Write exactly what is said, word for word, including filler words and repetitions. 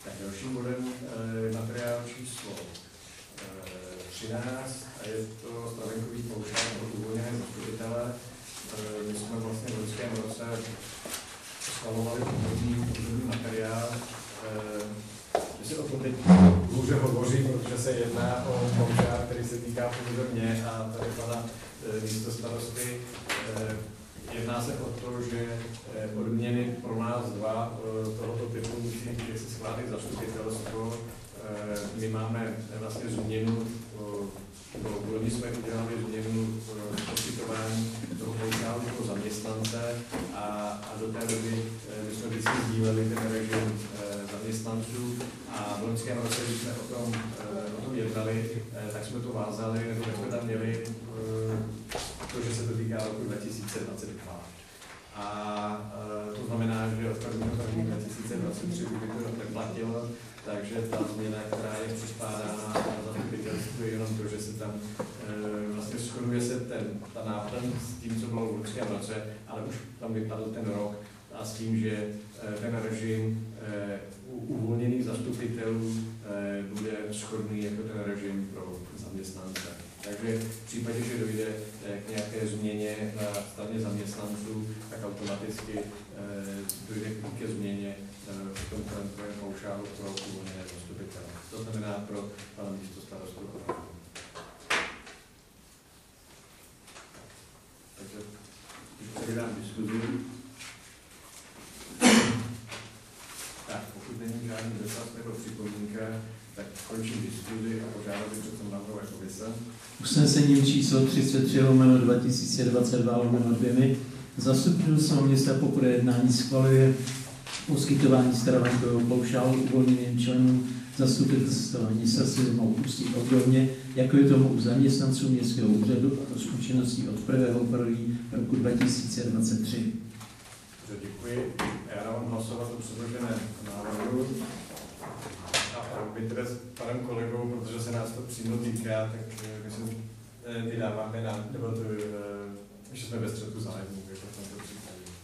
Tak dalším bodem e, materiál číslo e, třináct a je to stravenkový paušál pro uvolněné zastupitele. E, my jsme vlastně v loňském roce schvalovali původní materiál. E, my si o tom teď hůře hovořím, protože se jedná o paušál, který se týká pouze mě a tady pana e, místostarosty. E, Jedná se o to, že odměny pro nás dva tohoto typu musí být se schválit zastupitelstvo. My máme vlastně změnu, loni jsme udělali změnu poskytování toho paušálu pro zaměstnance a, a do té doby my jsme vždycky sdíleli ten režim zaměstnanců a v loňském roce, když jsme o tom, o tom jednali, tak jsme to vázali, nebo tak jsme tam měli to, že se to týká roku dva tisíce dvacet dva. A e, to znamená, že od prvního prvního dva tisíce dvacet tři by to neplatilo, takže ta změna, která je přispádána na zastupitelstvu, je jenom to, že se tam e, vlastně shoduje se ten, ta náplň s tím, co bylo v loňském roce, ale už tam vypadl ten rok a s tím, že e, ten režim e, u uvolněných zastupitelů e, bude shodný jako ten režim pro zaměstnance. Takže v případě, že dojde k nějaké změně na straně zaměstnanců, tak automaticky dojde ke změně v tom trentovém paušálu pro uvolněné zastupitele. To znamená pro pana místostarostu. Takže předám diskuzi. Tak, pokud není žádný dotaz nebo připomínka, tak končím diskuzi a požádám předsedu návrhové komise. Usnesením číslo třicet tři lomeno dva tisíce dvacet dva lomeno dvě zastupitelstvo města po projednání schvaluje poskytování stravenkového paušálu uvolněným členům zastupitelstva města se mohou pustit obdobně, jako je tomu u zaměstnanců městského úřadu, a to s účinností od prvního prvního roku dva tisíce dvacet tři. Děkuji. Já dávám hlasovat o předloženém návrhu. My teda s panem kolegou, protože se nás to přímo týká, tak my se vydáváme na, nebo to, že jsme ve střetu zájmu, jako v tomto případě.